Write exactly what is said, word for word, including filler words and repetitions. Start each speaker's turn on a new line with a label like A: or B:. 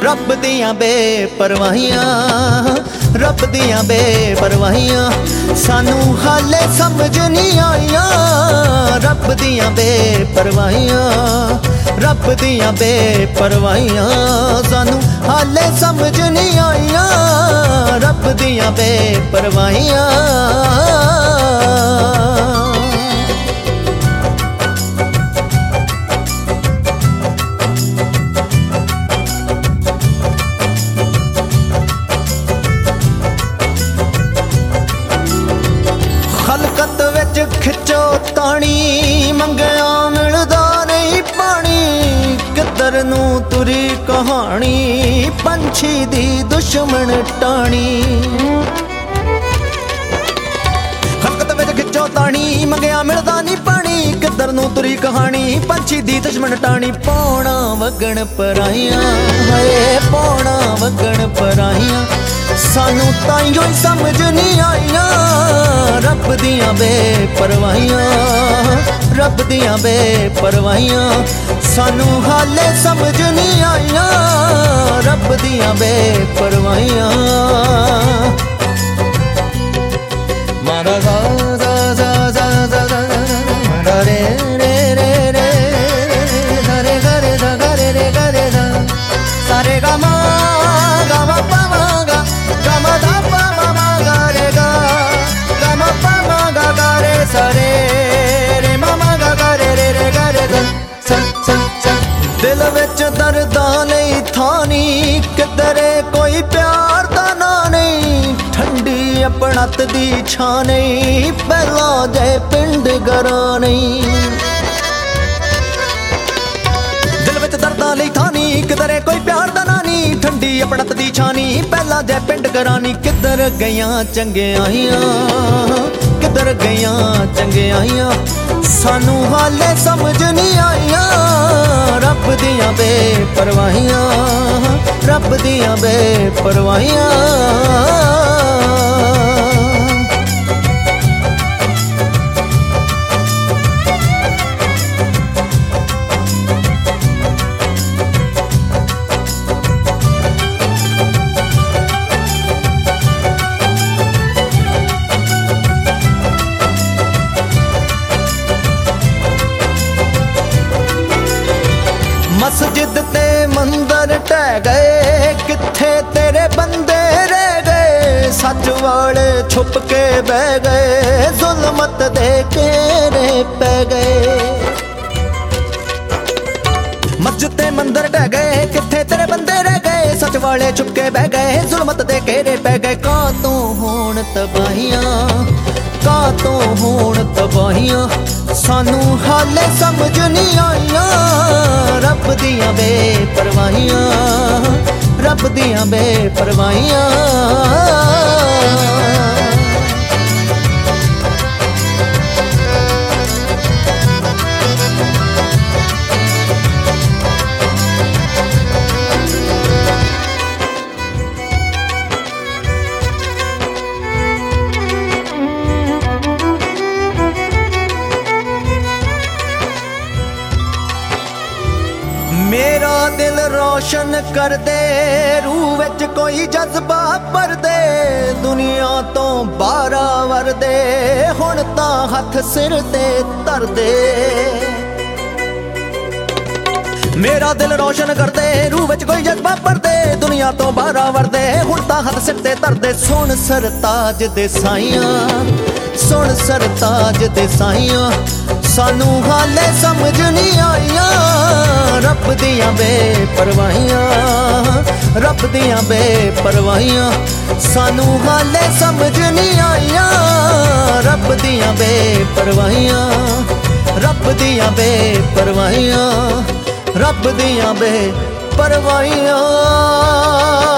A: रब दियां बेपरवाहियां, रब दियां बेपरवाहियां सानू हाले समझ नहीं आईयां। रब दियां बेपरवाहियां, रब दियां बेपरवाहियां सानू हाले समझ नहीं आईयां। रब दियां बेपरवाहियां। खलकत विच खिचो ताणी, मंगया मिलदा नहीं पानी। किधर नू तुरी कहानी, पंछी दी दुश्मन टाणी। खलकत विच खिचो ताणी, मंगया मिलदा नहीं पानी। किधर नू तुरी कहानी, पंछी दी दुश्मन टाणी। पौना वगण पराइयां, हाय पौना वगण पराइयां सानू ताइयों ही समझ नहीं आईयां। रब दियां बेपरवाहियां, रब दियां बेपरवाहियां सानू हाले समझ नहीं आईयां। रब दियां बेपरवाहियां। मारा गा गा गा गा गा गा गा रे रे रे रे रे गा रे गा रे रे गा रे गा सारे गा मा गा मा पा मा गा गा मा दा पा मा मा गा रे गा गा मा पा मा गा गा रे सा रे रे मा मा गा गा रे रे रे गा रे गा सा सा सा। दिल विच दर्दां नहीं थानी, किधरे कोई प्यार दा ना नहीं। ठंडी अपनत दी छां नहीं, पहला जे पिंड गरा नहीं। दिल विच दर्दां लई थानी, किधरे कोई प्यार दा ना नहीं। ठंडी अपनत दी छानी, पहला जे पिंड गरानी। किधर गईयां चंगियाइयां, किधर गईयां चंगियाइयां सानू हाले समझ नहीं आईयां। रब दियां बेपरवाहियां, रब दियां बेपरवाहियां। मस्जिद ते मंदिर ढह गए, किथे तेरे बंदे रह गए। सच वाले छुप के बह गए, जुल्मत दे घेरे पै गए। मस्जिद ते मंदिर ढह गए, किथे तेरे बंदे रह गए। सच वाले छुप के बह गए, जुल्मत दे घेरे पै गए। का तू होण तबाहियां, का तू होण तबाहियां सानू हाले समझ नहीं आईयां। रब दियां बेपरवाहियां, रब दियां बेपरवाहियां। मेरा दिल रोशन कर दे, रूह विच कोई जज्बा भर दे। दुनिया तो बारा वर दे, हुण तां हथ सिर ते धर दे। मेरा दिल रोशन कर दे, रूह विच कोई जज्बा भर दे। दुनिया तो बारा वर दे, हुण तां हथ सिर ते धर दे। सुन सरताज दे साइयां, सुन सरताज दे साइयां सानू हाले समझ नहीं आईयां। रब दियां बेपरवाहियां, रब दियां बेपरवाहियां सानू हाले समझ नहीं आईयां। रब दियां बेपरवाहियां, रब दियां बेपरवाहियां, रब दियां बेपरवाहियां।